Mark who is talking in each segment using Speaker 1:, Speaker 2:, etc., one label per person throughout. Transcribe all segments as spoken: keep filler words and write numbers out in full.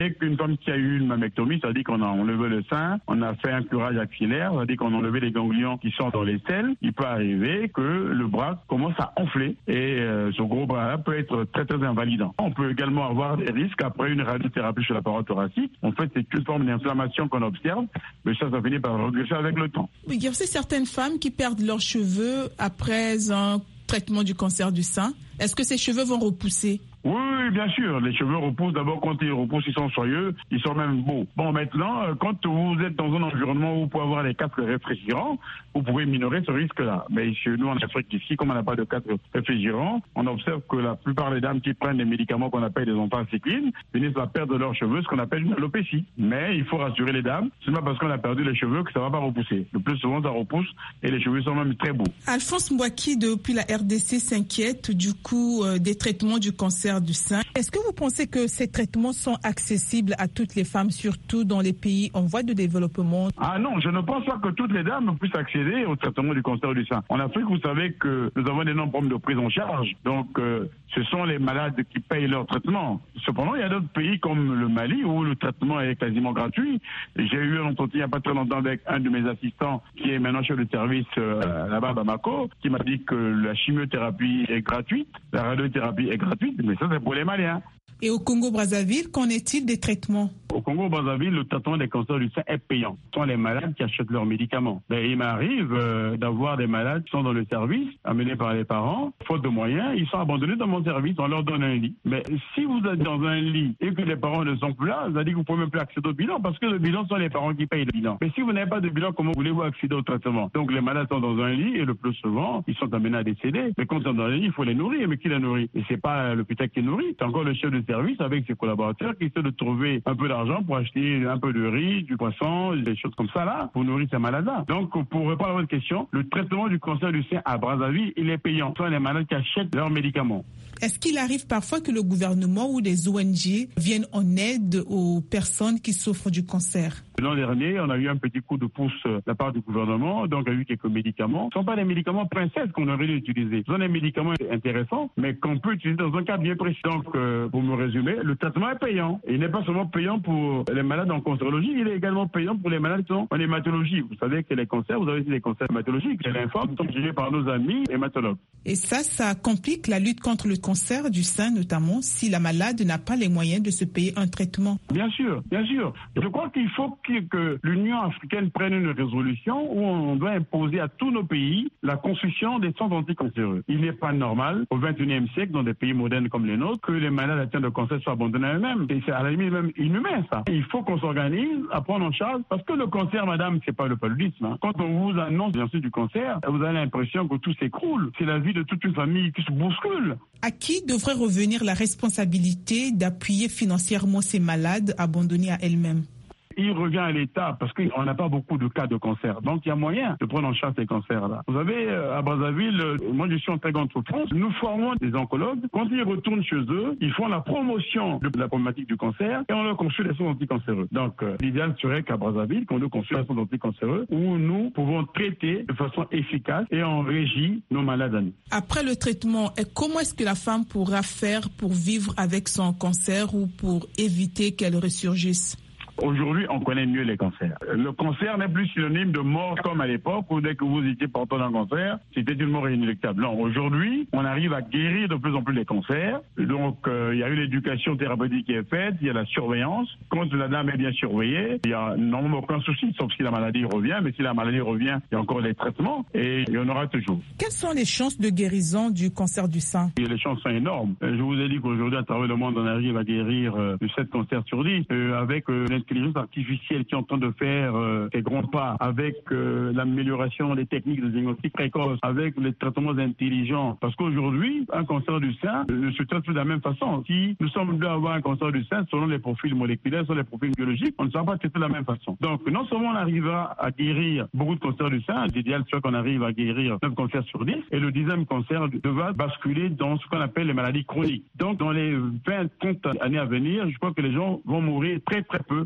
Speaker 1: Et qu'une femme qui a eu une mammectomie, c'est-à-dire qu'on a enlevé le sein, on a fait un curage axillaire, c'est-à-dire qu'on a enlevé les ganglions qui sont dans les selles, il peut arriver que le bras commence à enfler et euh, ce gros bras-là peut être très très invalidant. On peut également avoir des risques après une radiothérapie sur la paroi thoracique. En fait, c'est une forme d'inflammation qu'on observe, mais ça, ça finit par regresser avec le temps.
Speaker 2: Oui, il y a aussi certaines femmes qui perdent leurs cheveux après un traitement du cancer du sein. Est-ce que ces cheveux vont repousser ?
Speaker 1: Oui, oui, bien sûr. Les cheveux repoussent. D'abord, quand ils repoussent, ils sont soyeux, ils sont même beaux. Bon, maintenant, quand vous êtes dans un environnement où vous pouvez avoir des casques réfrigérants, vous pouvez minorer ce risque-là. Mais chez nous, en Afrique, ici, comme on n'a pas de casques réfrigérants, on observe que la plupart des dames qui prennent des médicaments qu'on appelle des anthracyclines finissent par perdre leurs cheveux, ce qu'on appelle une alopécie. Mais il faut rassurer les dames, c'est pas parce qu'on a perdu les cheveux que ça va pas repousser. Le plus souvent, ça repousse et les cheveux sont même très beaux.
Speaker 2: Alphonse Mbouaki, depuis la R D C, s'inquiète du coût euh, des traitements du cancer du sein. Est-ce que vous pensez que ces traitements sont accessibles à toutes les femmes, surtout dans les pays en voie de développement?
Speaker 1: Ah non, je ne pense pas que toutes les dames puissent accéder au traitement du cancer du sein. En Afrique, vous savez que nous avons d'énormes problèmes de prise en charge. Donc, euh, ce sont les malades qui payent leur traitement. Cependant, il y a d'autres pays comme le Mali où le traitement est quasiment gratuit. J'ai eu un entretien il n'y a pas très longtemps avec un de mes assistants qui est maintenant chef de service euh, là-bas à Bamako, qui m'a dit que la chimiothérapie est gratuite, la radiothérapie est gratuite, mais ça c'est pour les Maliens.
Speaker 2: Et au Congo-Brazzaville, qu'en est-il des traitements?
Speaker 1: Au Congo-Brazzaville, le traitement des cancers du sein est payant. Ce sont les malades qui achètent leurs médicaments. Mais il m'arrive euh, d'avoir des malades qui sont dans le service, amenés par les parents, faute de moyens, ils sont abandonnés dans mon service, on leur donne un lit. Mais si vous êtes dans un lit et que les parents ne sont plus là, ça veut dire que vous ne pouvez même plus accéder au bilan, parce que le bilan, ce sont les parents qui payent le bilan. Mais si vous n'avez pas de bilan, comment voulez-vous accéder au traitement? Donc les malades sont dans un lit et le plus souvent, ils sont amenés à décéder. Mais quand ils sont dans un lit, il faut les nourrir. Mais qui les nourrit? Et c'est pas l'hôpital qui nourrit, c'est encore le chef de service avec ses collaborateurs qui essaient de trouver un peu d'argent pour acheter un peu de riz, du poisson, des choses comme ça là, pour nourrir ces malades-là. Donc, pour répondre à votre question, le traitement du cancer du sein à Brazzaville, il est payant. Ce sont les malades qui achètent leurs médicaments.
Speaker 2: Est-ce qu'il arrive parfois que le gouvernement ou des O N G viennent en aide aux personnes qui souffrent du cancer?
Speaker 1: L'an dernier, on a eu un petit coup de pouce de la part du gouvernement, donc il y a eu quelques médicaments. Ce ne sont pas des médicaments princesses qu'on aurait dû utiliser. Ce sont des médicaments intéressants, mais qu'on peut utiliser dans un cas bien précis. Donc, euh, pour me résumer, le traitement est payant. Et il n'est pas seulement payant pour les malades en cancérologie, il est également payant pour les malades qui sont en hématologie. Vous savez que les cancers, vous avez aussi des cancers hématologiques. Les lymphomes sont gérés par nos amis hématologues.
Speaker 2: Et ça, ça complique la lutte contre le cancer du sein, notamment si la malade n'a pas les moyens de se payer un traitement.
Speaker 1: Bien sûr, bien sûr. Je crois qu'il faut que, que l'Union africaine prenne une résolution où on doit imposer à tous nos pays la construction des centres anticancéreux. Il n'est pas normal, au vingt et unième siècle, dans des pays modernes comme les nôtres, que les malades atteints de cancer soient abandonnés à eux-mêmes. Et c'est à la limite même inhumain, ça. Il faut qu'on s'organise à prendre en charge, parce que le cancer, madame, c'est pas le paludisme. Hein. Quand on vous annonce bien sûr du cancer, vous avez l'impression que tout s'écroule. C'est la vie de toute une famille qui se bouscule.
Speaker 2: À qui devrait revenir la responsabilité d'appuyer financièrement ces malades abandonnés à elles-mêmes?
Speaker 1: Il revient à l'État parce qu'on n'a pas beaucoup de cas de cancer. Donc, il y a moyen de prendre en charge ces cancers-là. Vous savez, à Brazzaville, moi, je suis en très grande souffrance. Nous formons des oncologues. Quand ils retournent chez eux, ils font la promotion de la problématique du cancer et on leur construit des soins anticancéreux. Donc, euh, l'idéal serait qu'à Brazzaville, qu'on nous construise des soins anticancéreux où nous pouvons traiter de façon efficace et en régie nos malades à nous.
Speaker 2: Après le traitement, comment est-ce que la femme pourra faire pour vivre avec son cancer ou pour éviter qu'elle ressurgisse?
Speaker 1: Aujourd'hui, on connaît mieux les cancers. Le cancer n'est plus synonyme de mort comme à l'époque où dès que vous étiez porteur d'un cancer, c'était une mort inéluctable. Non, aujourd'hui, on arrive à guérir de plus en plus les cancers. Donc, euh, il y a eu l'éducation thérapeutique qui est faite, il y a la surveillance. Quand la dame est bien surveillée, il n'y a normalement aucun souci, sauf si la maladie revient. Mais si la maladie revient, il y a encore les traitements et il y en aura toujours.
Speaker 2: Quelles sont les chances de guérison du cancer du sein?
Speaker 1: Et les chances sont énormes. Je vous ai dit qu'aujourd'hui, à travers le monde, on arrive à guérir euh, de sept cancers sur dix euh, avec euh, l'intelligence artificielle qui est en train de faire euh, ses grands pas, avec euh, l'amélioration des techniques de diagnostic précoce, avec les traitements intelligents. Parce qu'aujourd'hui, un cancer du sein ne se traite plus de la même façon. Si nous sommes deux à avoir un cancer du sein, selon les profils moléculaires, selon les profils biologiques, on ne sera pas traité de la même façon. Donc, non seulement on arrivera à guérir beaucoup de cancers du sein, l'idéal serait qu'on arrive à guérir neuf cancers sur dix, et le dixième cancer devra basculer dans ce qu'on appelle les maladies chroniques. Donc, dans les vingt à trente années à venir, je crois que les gens vont mourir très très peu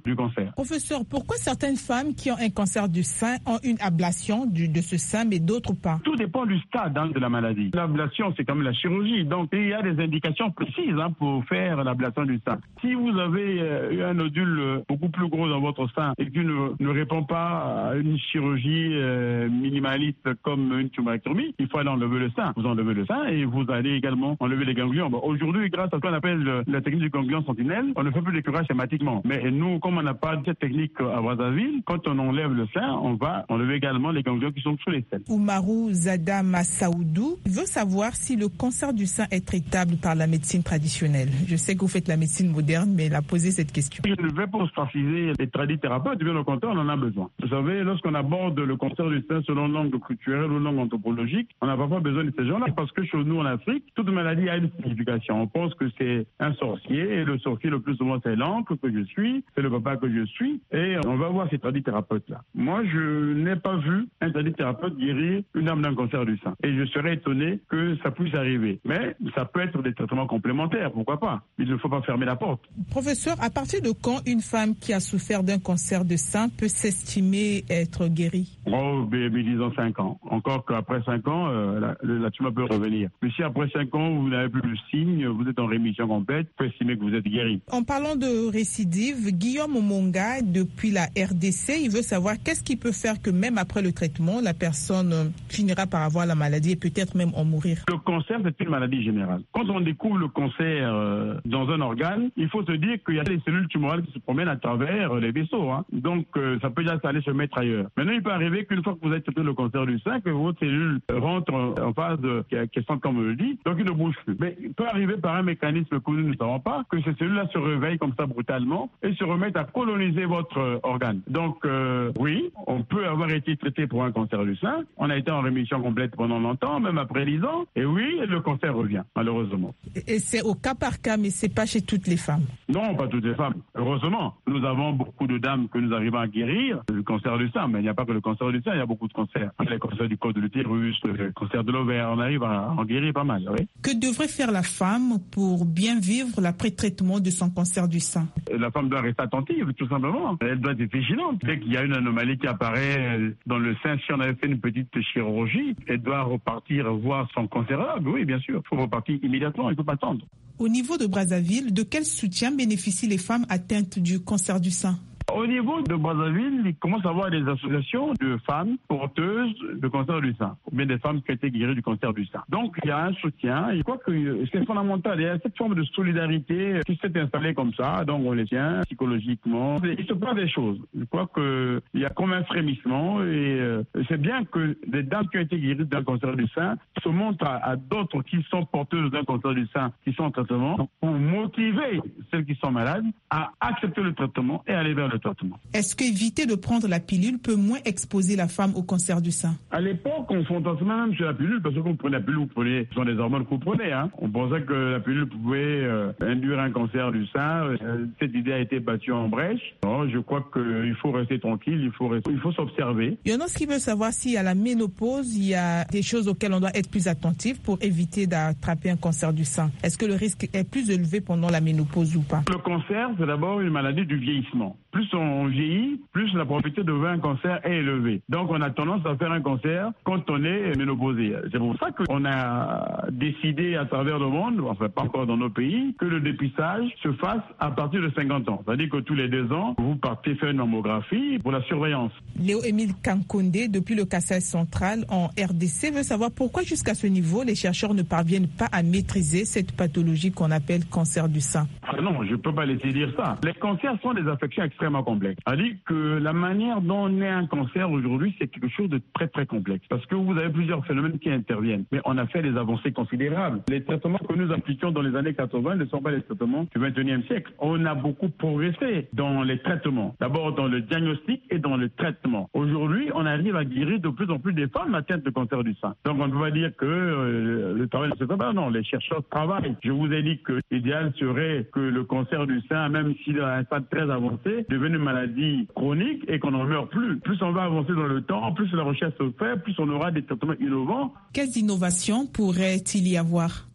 Speaker 1: du cancer.
Speaker 2: Professeur, pourquoi certaines femmes qui ont un cancer du sein ont une ablation du, de ce sein, mais d'autres pas?
Speaker 1: Tout dépend du stade hein, de la maladie. L'ablation, c'est comme la chirurgie. Donc, il y a des indications précises hein, pour faire l'ablation du sein. Si vous avez euh, eu un nodule euh, beaucoup plus gros dans votre sein et qui ne, ne répond pas à une chirurgie euh, minimaliste comme une tumorectomie, il faut aller enlever le sein. Vous enlevez le sein et vous allez également enlever les ganglions. Bon, aujourd'hui, grâce à ce qu'on appelle le, la technique du ganglion sentinelle, on ne fait plus les curages schématiquement. Mais nous, comme on n'a pas cette technique à Brazzaville, quand on enlève le sein, on va enlever également les ganglions qui sont sous les selles.
Speaker 2: Oumarou Zada Massaoudou veut savoir si le cancer du sein est traitable par la médecine traditionnelle. Je sais que vous faites la médecine moderne, mais il a posé cette question.
Speaker 1: Je ne vais pas ostraciser les tradithérapeutes, bien au contraire, on en a besoin. Vous savez, lorsqu'on aborde le cancer du sein selon l'angle culturel ou l'angle anthropologique, on n'a pas besoin de ces gens-là parce que chez nous en Afrique, toute maladie a une signification. On pense que c'est un sorcier et le sorcier le plus souvent c'est l'oncle que je suis, c'est le papa que je suis et on va voir ces tradithérapeutes-là. Moi, je n'ai pas vu un tradithérapeute guérir une dame d'un cancer du sein et je serais étonné que ça puisse arriver. Mais ça peut être des traitements complémentaires, pourquoi pas? Il ne faut pas fermer la porte.
Speaker 2: Professeur, à partir de quand une femme qui a souffert d'un cancer de sein peut s'estimer être guérie?
Speaker 1: Oh, mais, mais disons cinq ans. Encore qu'après cinq ans, euh, la, la tumeur peut revenir. Mais si après cinq ans, vous n'avez plus le signe, vous êtes en rémission complète, vous pouvez estimer que vous êtes guéri.
Speaker 2: En parlant de récidive, Guillaume Omonga, depuis la R D C, il veut savoir qu'est-ce qui peut faire que même après le traitement, la personne finira par avoir la maladie et peut-être même en mourir.
Speaker 1: Le cancer, c'est une maladie générale. Quand on découvre le cancer euh, dans un organe, il faut se dire qu'il y a des cellules tumorales qui se promènent à travers les vaisseaux. Hein. Donc, euh, ça peut déjà aller se mettre ailleurs. Maintenant, il peut arriver qu'une fois que vous avez traité le cancer du sein, que votre cellule rentre en phase quiescente, comme on le dit, donc il ne bouge plus. Mais il peut arriver par un mécanisme que nous ne savons pas, que ces cellules-là se réveillent comme ça brutalement et se remettent à coloniser votre euh, organe. Donc, euh, oui, on peut avoir été traité pour un cancer du sein. On a été en rémission complète pendant longtemps, même après dix ans. Et oui, le cancer revient, malheureusement.
Speaker 2: Et c'est au cas par cas, mais c'est pas chez toutes les femmes.
Speaker 1: Non, pas toutes les femmes. Heureusement, nous avons beaucoup de dames que nous arrivons à guérir du cancer du sein. Mais il n'y a pas que le cancer du sein, il y a beaucoup de cancers. Les cancers du col de l'utérus, le cancer de l'ovaire, on arrive à en guérir pas mal. Oui.
Speaker 2: Que devrait faire la femme pour bien vivre l'après-traitement de son cancer du sein?
Speaker 1: La femme doit rester attentive, tout simplement. Elle doit être vigilante. Dès qu'il y a une anomalie qui apparaît dans le sein, si on avait fait une petite chirurgie, elle doit repartir voir son cancérologue. Oui, bien sûr. Il faut repartir immédiatement, il ne faut pas attendre.
Speaker 2: Au niveau de Brazzaville, de quel soutien bénéficient les femmes atteintes du cancer du sein?
Speaker 1: Au niveau de Brazzaville, il commence à avoir des associations de femmes porteuses de cancer du sein, ou bien des femmes qui ont été guéries du cancer du sein. Donc, il y a un soutien. Je crois que c'est fondamental. Il y a cette forme de solidarité qui s'est installée comme ça. Donc, on les tient psychologiquement. Il se passe des choses. Je crois qu'il y a comme un frémissement et euh, c'est bien que des dames qui ont été guéries d'un cancer du sein se montrent à, à d'autres qui sont porteuses d'un cancer du sein, qui sont en traitement, pour motiver celles qui sont malades à accepter le traitement et aller vers le traitement.
Speaker 2: Est-ce qu'éviter de prendre la pilule peut moins exposer la femme au cancer du sein?
Speaker 1: À l'époque, on fantasmait même sur la pilule parce que quand vous prenez la pilule, vous prenez, ce sont des hormones que vous prenez. Hein. On pensait que la pilule pouvait euh, induire un cancer du sein. Euh, cette idée a été battue en brèche. Non, je crois qu'il faut rester tranquille, il faut, rester, il faut s'observer.
Speaker 2: Il y en a qui veut savoir si à la ménopause, il y a des choses auxquelles on doit être plus attentif pour éviter d'attraper un cancer du sein. Est-ce que le risque est plus élevé pendant la ménopause ou pas?
Speaker 1: Le cancer, c'est d'abord une maladie du vieillissement. Plus on vieillit, plus la probabilité de faire un cancer est élevée. Donc on a tendance à faire un cancer quand on est ménopausé. C'est pour ça qu'on a décidé à travers le monde, enfin pas encore dans nos pays, que le dépistage se fasse à partir de cinquante ans. C'est-à-dire que tous les deux ans, vous partez faire une mammographie pour la surveillance.
Speaker 2: Léo-Émile Kankonde, depuis le Kassai central en R D C, veut savoir pourquoi jusqu'à ce niveau, les chercheurs ne parviennent pas à maîtriser cette pathologie qu'on appelle cancer du sein.
Speaker 1: Ah non, je ne peux pas laisser dire ça. Les cancers sont des affections extrêmement complexes. C'est-à-dire que la manière dont on est un cancer aujourd'hui, c'est quelque chose de très très complexe. Parce que vous avez plusieurs phénomènes qui interviennent. Mais on a fait des avancées considérables. Les traitements que nous appliquions dans les années quatre-vingt ne sont pas les traitements du vingt et unième siècle. On a beaucoup progressé dans les traitements. D'abord dans le diagnostic et dans le traitement. Aujourd'hui, on arrive à guérir de plus en plus des femmes atteintes de cancer du sein. Donc on ne peut pas dire que euh, le travail ne se fait pas. Non, les chercheurs travaillent. Je vous ai dit que l'idéal serait que le cancer du sein, même s'il est à un stade très avancé, devienne une maladie chronique et qu'on n'en meurt plus. Plus on va avancer dans le temps, plus la recherche se fait, plus on aura des traitements innovants.
Speaker 2: Quelles innovations pourrait-il y avoir?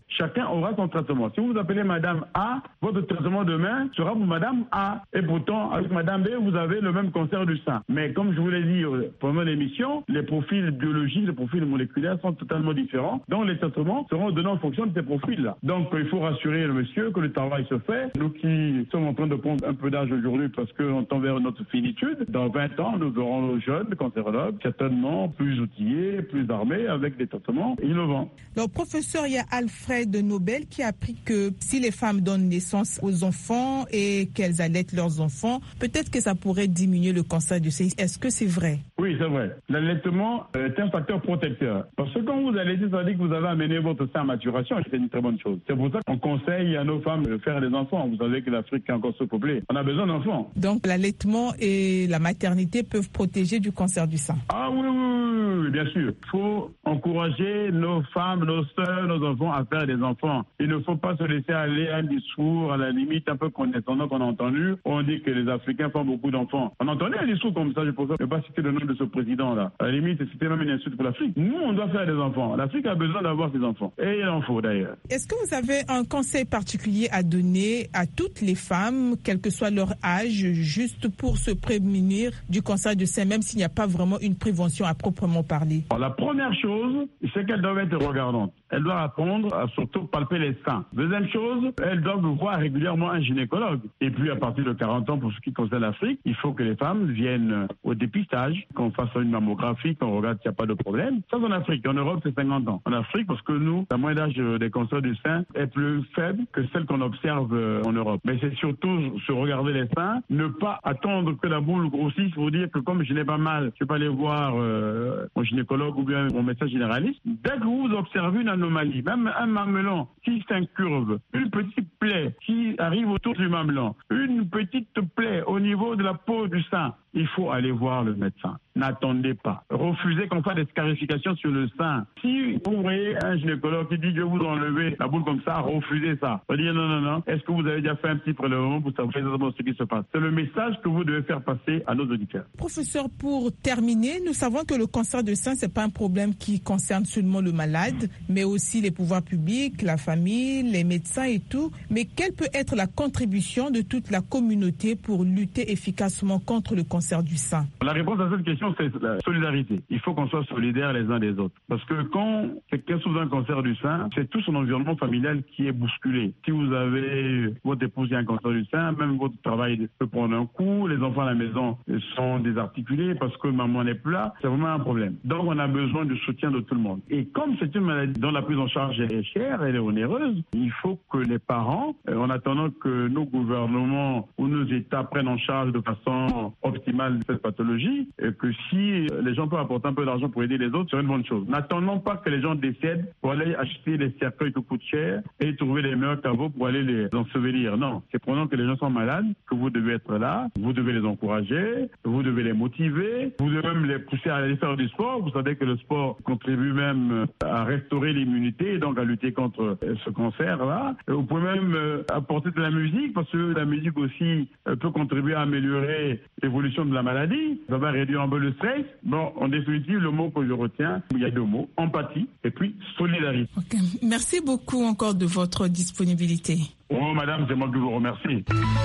Speaker 1: chacun aura son traitement. Si vous appelez Madame A, votre traitement demain sera pour Madame A. Et pourtant, avec Madame B, vous avez le même cancer du sein. Mais comme je vous l'ai dit pendant l'émission, les profils biologiques, les profils moléculaires sont totalement différents. Donc les traitements seront donnés en fonction de ces profils-là. Donc il faut rassurer le monsieur que le travail se fait. Nous qui sommes en train de prendre un peu d'âge aujourd'hui parce qu'on tend vers notre finitude, dans vingt ans, nous verrons nos jeunes cancérologues certainement plus outillés, plus armés avec des traitements innovants.
Speaker 2: Donc professeur, il y a Alfred Nobel qui a appris que si les femmes donnent naissance aux enfants et qu'elles allaitent leurs enfants, peut-être que ça pourrait diminuer le cancer du sein. Est-ce que c'est vrai?
Speaker 1: Oui, c'est vrai. L'allaitement est un facteur protecteur. Parce que quand vous allaitez, ça veut dire que vous avez amené votre sein à maturation et c'est une très bonne chose. C'est pour ça qu'on conseille à nos femmes de faire des enfants. Vous savez que l'Afrique est encore sous-peuplée. On a besoin d'enfants.
Speaker 2: Donc l'allaitement et la maternité peuvent protéger du cancer du sein.
Speaker 1: Ah oui, oui, oui, oui, bien sûr. Il faut encourager nos femmes, nos sœurs, nos enfants à faire des enfants. Il ne faut pas se laisser aller à un discours, à la limite, un peu condescendant qu'on a entendu. On dit que les Africains font beaucoup d'enfants. On entendait un discours comme ça, je ne peux pas citer le nom de ce président-là. À la limite, c'était même une insulte pour l'Afrique. Nous, on doit faire des enfants. L'Afrique a besoin d'avoir ses enfants. Et il en faut d'ailleurs.
Speaker 2: Est-ce que vous avez un conseil particulier à donner à toutes les femmes, quel que soit leur âge, juste pour se prémunir du cancer du sein, même s'il n'y a pas vraiment une prévention à proprement parler?
Speaker 1: Alors, la première chose, c'est qu'elles doivent être regardantes. Elles doivent apprendre à surtout palper les seins. Deuxième chose, elles doivent voir régulièrement un gynécologue. Et puis, à partir de quarante ans, pour ce qui concerne l'Afrique, il faut que les femmes viennent au dépistage, qu'on fasse une mammographie, qu'on regarde s'il n'y a pas de problème. Ça, c'est en Afrique. En Europe, c'est cinquante ans. En Afrique, parce que nous, la moyenne d'âge des cancers du sein est plus faible que celle qu'on observe en Europe. Mais c'est surtout se regarder les seins, ne pas attendre que la boule grossisse pour dire que comme je n'ai pas mal, je vais pas aller voir euh, mon gynécologue ou bien mon médecin généraliste. Dès que vous observez une anomalie, même un mamelon qui s'incurve, une petite plaie qui arrive autour du mamelon, une petite plaie au niveau de la peau du sein, il faut aller voir le médecin. N'attendez pas. Refusez qu'on fasse des scarifications sur le sein. Si vous voyez un gynécologue qui dit je vais vous enlever la boule comme ça, refusez ça. On va dire non, non, non. Est-ce que vous avez déjà fait un petit prélèvement pour savoir exactement ce qui se passe? C'est le message que vous devez faire passer à nos auditeurs.
Speaker 2: Professeur, pour terminer, nous savons que le cancer du sein, c'est pas un problème qui concerne seulement le malade, mais aussi les pouvoirs publics, la famille, les médecins et tout. Mais quelle peut être la contribution de toute la communauté pour lutter efficacement contre le cancer du sein?
Speaker 1: La réponse à cette question, c'est la solidarité. Il faut qu'on soit solidaires les uns des autres. Parce que quand quelqu'un souffre d'un cancer du sein, c'est tout son environnement familial qui est bousculé. Si vous avez votre épouse qui a un cancer du sein, même votre travail peut prendre un coup, les enfants à la maison sont désarticulés parce que maman n'est plus là, c'est vraiment un problème. Donc on a besoin du soutien de tout le monde. Et comme c'est une maladie dont la prise en charge est chère, elle est onéreuse, il faut que les parents, en attendant que nos gouvernements ou nos États prennent en charge de façon optimale cette pathologie, et que si les gens peuvent apporter un peu d'argent pour aider les autres, c'est une bonne chose. N'attendons pas que les gens décèdent pour aller acheter les cercueils qui coûtent cher et trouver les meilleurs caveaux pour aller les ensevelir. Non, c'est pendant que les gens sont malades que vous devez être là, vous devez les encourager, vous devez les motiver, vous devez même les pousser à aller faire du sport. Vous savez que le sport contribue même à restaurer l'immunité et donc à lutter contre ce cancer-là. Vous pouvez même apporter de la musique parce que la musique aussi peut contribuer à améliorer l'évolution de la maladie. Ça va réduire un peu le stress. Bon, en définitive, le mot que je retiens, il y a deux mots, empathie et puis solidarité.
Speaker 2: Okay. Merci beaucoup encore de votre disponibilité.
Speaker 1: Oh, madame, c'est moi qui vous remercie.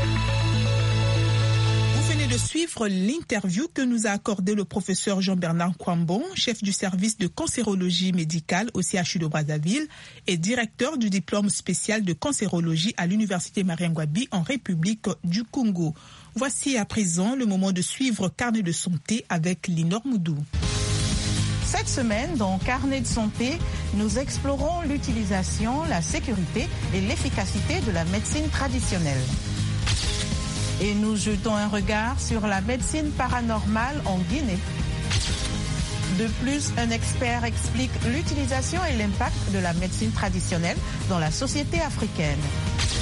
Speaker 2: Vous venez de suivre l'interview que nous a accordé le professeur Jean-Bernard Kwambon, chef du service de cancérologie médicale au C H U de Brazzaville et directeur du diplôme spécial de cancérologie à l'université Mariangwabi en République du Congo. Voici à présent le moment de suivre Carnet de santé avec Linor Moudou.
Speaker 3: Cette semaine, dans Carnet de santé, nous explorons l'utilisation, la sécurité et l'efficacité de la médecine traditionnelle. Et nous jetons un regard sur la médecine paranormale en Guinée. De plus, un expert explique l'utilisation et l'impact de la médecine traditionnelle dans la société africaine.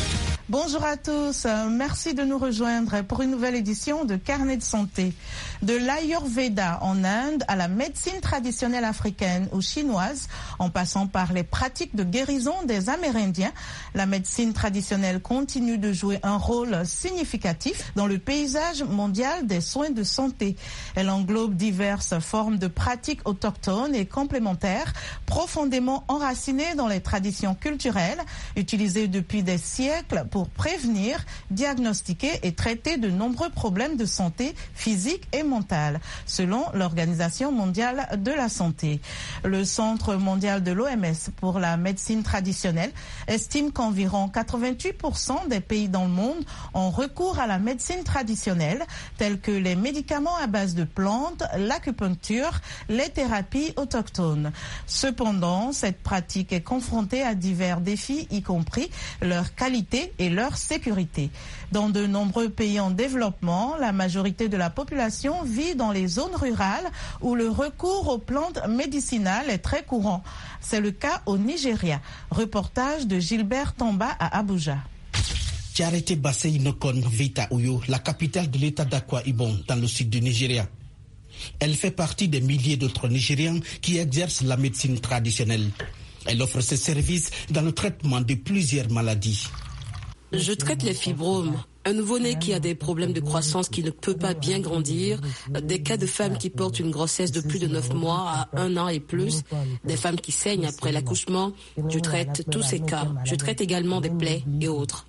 Speaker 3: Bonjour à tous, merci de nous rejoindre pour une nouvelle édition de Carnet de santé. De l'Ayurveda en Inde à la médecine traditionnelle africaine ou chinoise, en passant par les pratiques de guérison des Amérindiens, la médecine traditionnelle continue de jouer un rôle significatif dans le paysage mondial des soins de santé. Elle englobe diverses formes de pratiques autochtones et complémentaires, profondément enracinées dans les traditions culturelles, utilisées depuis des siècles pour prévenir, diagnostiquer et traiter de nombreux problèmes de santé physique et mentale, selon l'Organisation mondiale de la santé. Le Centre mondial de l'O M S pour la médecine traditionnelle estime qu'environ quatre-vingt-huit pour cent des pays dans le monde ont recours à la médecine traditionnelle, tels que les médicaments à base de plantes, l'acupuncture, les thérapies autochtones. Cependant, cette pratique est confrontée à divers défis, y compris leur qualité et leur sécurité. Dans de nombreux pays en développement, la majorité de la population vit dans les zones rurales où le recours aux plantes médicinales est très courant. C'est le cas au Nigeria. Reportage de Gilbert Tamba à Abuja.
Speaker 4: Charity Bassey Nokon vit à Uyo, la capitale de l'état d'Akwa Ibom, dans le sud du Nigeria. Elle fait partie des milliers d'autres Nigérians qui exercent la médecine traditionnelle. Elle offre ses services dans le traitement de plusieurs maladies.
Speaker 5: Je traite les fibromes, un nouveau-né qui a des problèmes de croissance qui ne peut pas bien grandir, des cas de femmes qui portent une grossesse de plus de neuf mois à un an et plus, des femmes qui saignent après l'accouchement. Je traite tous ces cas. Je traite également des plaies et autres.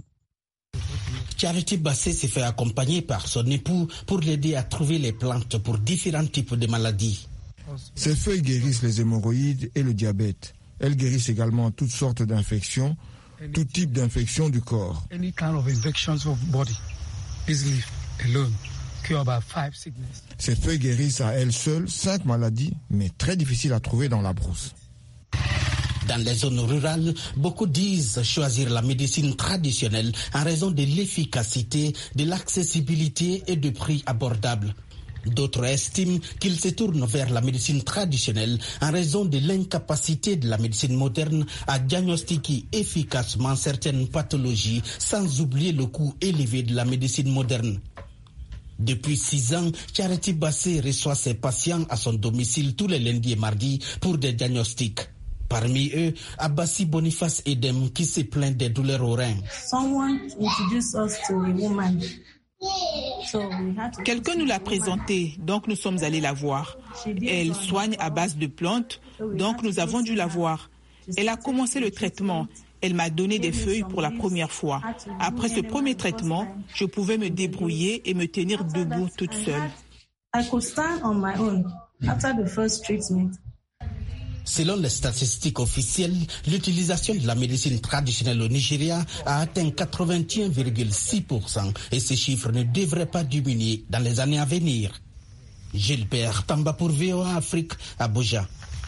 Speaker 4: Charity Bassey s'est fait accompagner par son époux pour l'aider à trouver les plantes pour différents types de maladies.
Speaker 6: Ces feuilles guérissent les hémorroïdes et le diabète. Elles guérissent également toutes sortes d'infections, tout type d'infection du corps. Ces feuilles guérissent à elles seules cinq maladies, mais très difficiles à trouver dans la brousse.
Speaker 4: Dans les zones rurales, beaucoup disent choisir la médecine traditionnelle en raison de l'efficacité, de l'accessibilité et de prix abordables. D'autres estiment qu'ils se tournent vers la médecine traditionnelle en raison de l'incapacité de la médecine moderne à diagnostiquer efficacement certaines pathologies, sans oublier le coût élevé de la médecine moderne. Depuis six ans, Charity Bassey reçoit ses patients à son domicile tous les lundis et mardis pour des diagnostics. Parmi eux, Abbassi Boniface Edem qui se plaint des douleurs aux reins.
Speaker 2: Quelqu'un nous l'a présentée, donc nous sommes allés la voir. Elle soigne à base de plantes, donc nous avons dû la voir. Elle a commencé le traitement. Elle m'a donné des feuilles pour la première fois. Après ce premier traitement, je pouvais me débrouiller et me tenir debout toute seule.
Speaker 4: Selon les statistiques officielles, l'utilisation de la médecine traditionnelle au Nigeria a atteint quatre-vingt-un virgule six pour cent et ces chiffres ne devraient pas diminuer dans les années à venir. Gilbert Tamba pour V O A Afrique, Abuja.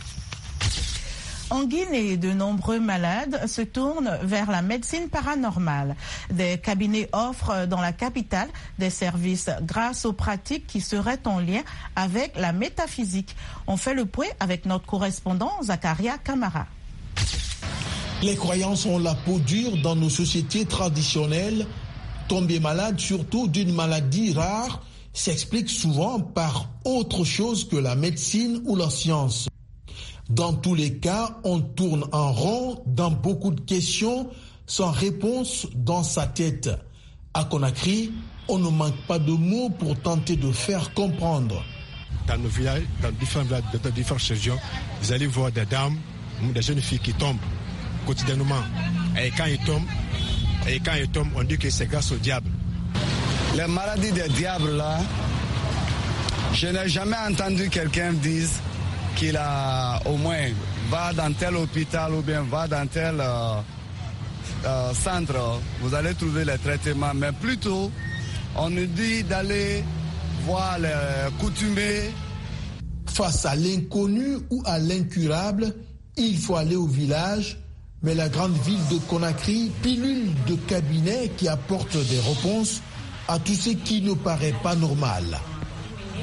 Speaker 3: En Guinée, de nombreux malades se tournent vers la médecine paranormale. Des cabinets offrent dans la capitale des services grâce aux pratiques qui seraient en lien avec la métaphysique. On fait le point avec notre correspondant Zakaria Kamara.
Speaker 7: Les croyances ont la peau dure dans nos sociétés traditionnelles. Tomber malade, surtout d'une maladie rare, s'explique souvent par autre chose que la médecine ou la science. Dans tous les cas, on tourne en rond dans beaucoup de questions sans réponse dans sa tête. À Conakry, on ne manque pas de mots pour tenter de faire comprendre.
Speaker 8: Dans nos villages, dans différents villages, dans différentes régions, vous allez voir des dames, des jeunes filles qui tombent quotidiennement. Et quand ils tombent, et quand ils tombent, on dit que c'est grâce au diable.
Speaker 9: Les maladies des diables là, je n'ai jamais entendu quelqu'un dire qu'il a au moins va dans tel hôpital ou bien va dans tel euh, euh, centre, vous allez trouver les traitements. Mais plutôt, on nous dit d'aller voir les coutumiers.
Speaker 7: Face à l'inconnu ou à l'incurable, il faut aller au village. Mais la grande ville de Conakry pilule de cabinets qui apportent des réponses à tout ce qui ne paraît pas normal.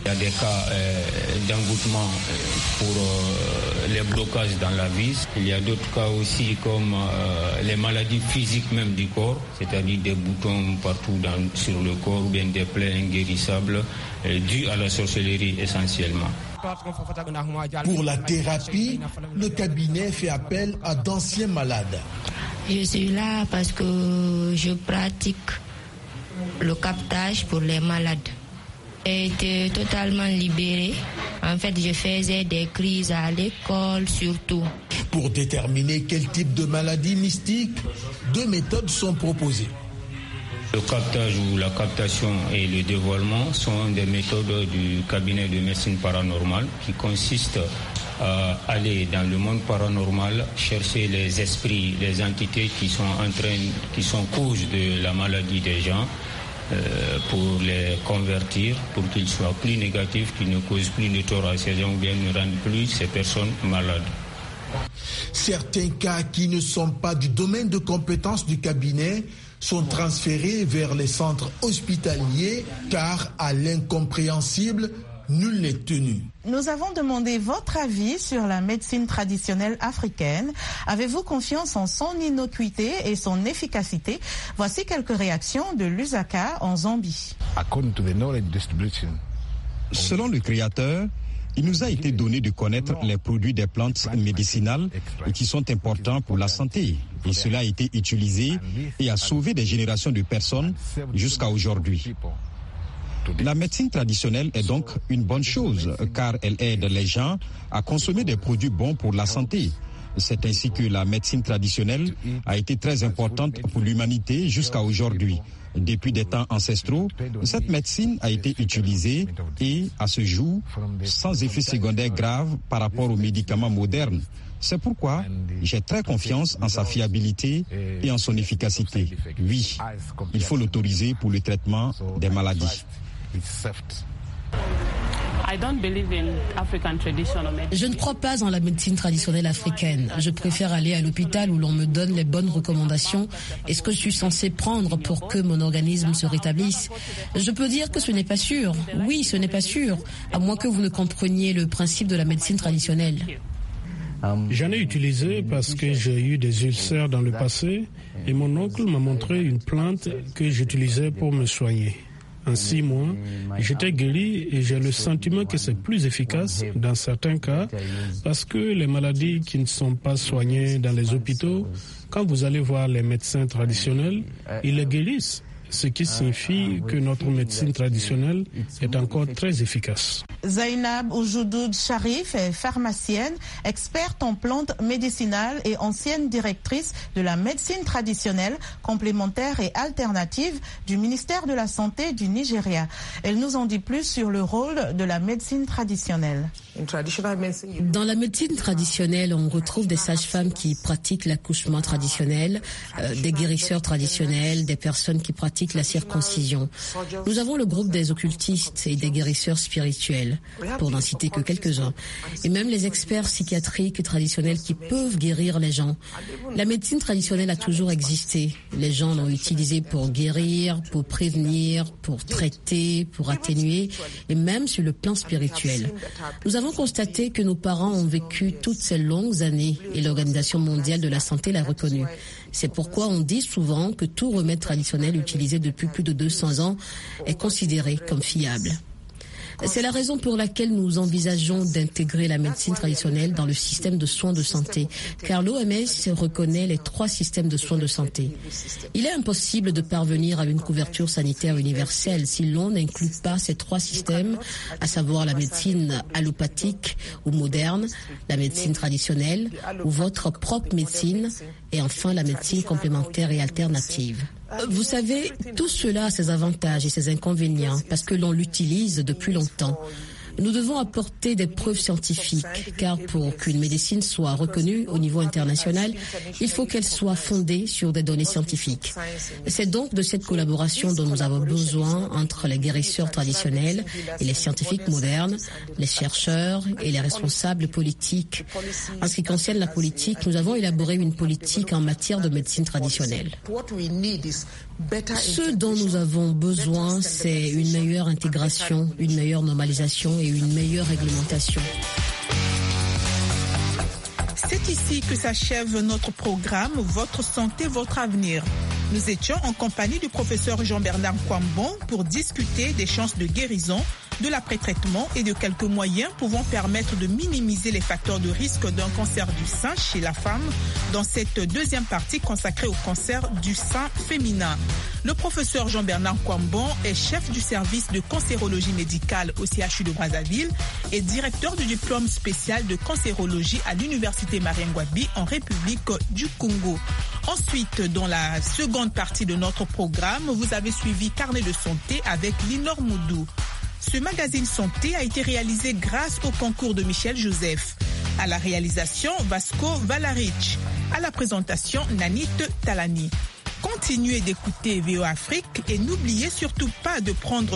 Speaker 10: Il y a des cas euh, d'engoutement pour euh, les blocages dans la vis. Il y a d'autres cas aussi comme euh, les maladies physiques même du corps, c'est-à-dire des boutons partout dans, sur le corps ou bien des plaies inguérissables euh, dues à la sorcellerie essentiellement.
Speaker 7: Pour la thérapie, le cabinet fait appel à d'anciens malades.
Speaker 11: Je suis là parce que je pratique le captage pour les malades. J'ai été totalement libérée. En fait, je faisais des crises à l'école surtout.
Speaker 7: Pour déterminer quel type de maladie mystique, deux méthodes sont proposées.
Speaker 10: Le captage ou la captation et le dévoilement sont des méthodes du cabinet de médecine paranormale qui consistent à aller dans le monde paranormal, chercher les esprits, les entités qui sont en train, qui sont cause de la maladie des gens, euh, pour les convertir, pour qu'ils soient plus négatifs, qu'ils ne causent plus de tort à ces gens ou bien ne rendent plus ces personnes malades.
Speaker 7: Certains cas qui ne sont pas du domaine de compétence du cabinet sont transférés vers les centres hospitaliers car à l'incompréhensible, nul n'est tenu.
Speaker 3: Nous avons demandé votre avis sur la médecine traditionnelle africaine. Avez-vous confiance en son innocuité et son efficacité? Voici quelques réactions de Lusaka en Zambie.
Speaker 12: Selon le créateur, il nous a été donné de connaître les produits des plantes médicinales qui sont importants pour la santé. Et cela a été utilisé et a sauvé des générations de personnes jusqu'à aujourd'hui. La médecine traditionnelle est donc une bonne chose car elle aide les gens à consommer des produits bons pour la santé. C'est ainsi que la médecine traditionnelle a été très importante pour l'humanité jusqu'à aujourd'hui. Depuis des temps ancestraux, cette médecine a été utilisée et, à ce jour, sans effet secondaire grave par rapport aux médicaments modernes. C'est pourquoi j'ai très confiance en sa fiabilité et en son efficacité. Oui, il faut l'autoriser pour le traitement des maladies.
Speaker 5: Je ne crois pas en la médecine traditionnelle africaine. Je préfère aller à l'hôpital où l'on me donne les bonnes recommandations et ce que je suis censé prendre pour que mon organisme se rétablisse. Je peux dire que ce n'est pas sûr. Oui, ce n'est pas sûr, à moins que vous ne compreniez le principe de la médecine traditionnelle.
Speaker 13: J'en ai utilisé parce que j'ai eu des ulcères dans le passé et mon oncle m'a montré une plante que j'utilisais pour me soigner. En six mois, j'étais guéri et j'ai le sentiment que c'est plus efficace dans certains cas parce que les maladies qui ne sont pas soignées dans les hôpitaux, quand vous allez voir les médecins traditionnels, ils les guérissent, ce qui signifie que notre médecine traditionnelle est encore très efficace.
Speaker 3: Zainab Oujoudoud Sharif est pharmacienne, experte en plantes médicinales et ancienne directrice de la médecine traditionnelle, complémentaire et alternative du ministère de la Santé du Nigeria. Elle nous en dit plus sur le rôle de la médecine traditionnelle.
Speaker 5: Dans la médecine traditionnelle, on retrouve des sages-femmes qui pratiquent l'accouchement traditionnel, euh, des guérisseurs traditionnels, des personnes qui pratiquent la circoncision. Nous avons le groupe des occultistes et des guérisseurs spirituels, pour n'en citer que quelques-uns. Et même les experts psychiatriques traditionnels qui peuvent guérir les gens. La médecine traditionnelle a toujours existé. Les gens l'ont utilisée pour guérir, pour prévenir, pour traiter, pour atténuer, et même sur le plan spirituel. Nous avons constaté que nos parents ont vécu toutes ces longues années et l'Organisation mondiale de la santé l'a reconnu. C'est pourquoi on dit souvent que tout remède traditionnel utilisé depuis plus de deux cents ans est considéré comme fiable. C'est la raison pour laquelle nous envisageons d'intégrer la médecine traditionnelle dans le système de soins de santé, car l'O M S reconnaît les trois systèmes de soins de santé. Il est impossible de parvenir à une couverture sanitaire universelle si l'on n'inclut pas ces trois systèmes, à savoir la médecine allopathique ou moderne, la médecine traditionnelle ou votre propre médecine, et enfin la médecine complémentaire et alternative. Vous savez, tout cela a ses avantages et ses inconvénients parce que l'on l'utilise depuis longtemps. Nous devons apporter des preuves scientifiques, car pour qu'une médecine soit reconnue au niveau international, il faut qu'elle soit fondée sur des données scientifiques. C'est donc de cette collaboration dont nous avons besoin entre les guérisseurs traditionnels et les scientifiques modernes, les chercheurs et les responsables politiques. En ce qui concerne la politique, nous avons élaboré une politique en matière de médecine traditionnelle. Ce dont nous avons besoin, c'est une meilleure intégration, une meilleure normalisation et une meilleure réglementation.
Speaker 2: C'est ici que s'achève notre programme « Votre santé, votre avenir ». Nous étions en compagnie du professeur Jean-Bernard Kwambon pour discuter des chances de guérison, de l'après-traitement et de quelques moyens pouvant permettre de minimiser les facteurs de risque d'un cancer du sein chez la femme dans cette deuxième partie consacrée au cancer du sein féminin. Le professeur Jean-Bernard Kwambon est chef du service de cancérologie médicale au C H U de Brazzaville et directeur du diplôme spécial de cancérologie à l'université Mariengwabi en République du Congo. Ensuite, dans la seconde partie de notre programme, vous avez suivi Carnet de santé avec Linor Moudou. Ce magazine santé a été réalisé grâce au concours de Michel Joseph. À la réalisation, Vasco Valarich. À la présentation, Nanit Talani. Continuez d'écouter V O Afrique et n'oubliez surtout pas de prendre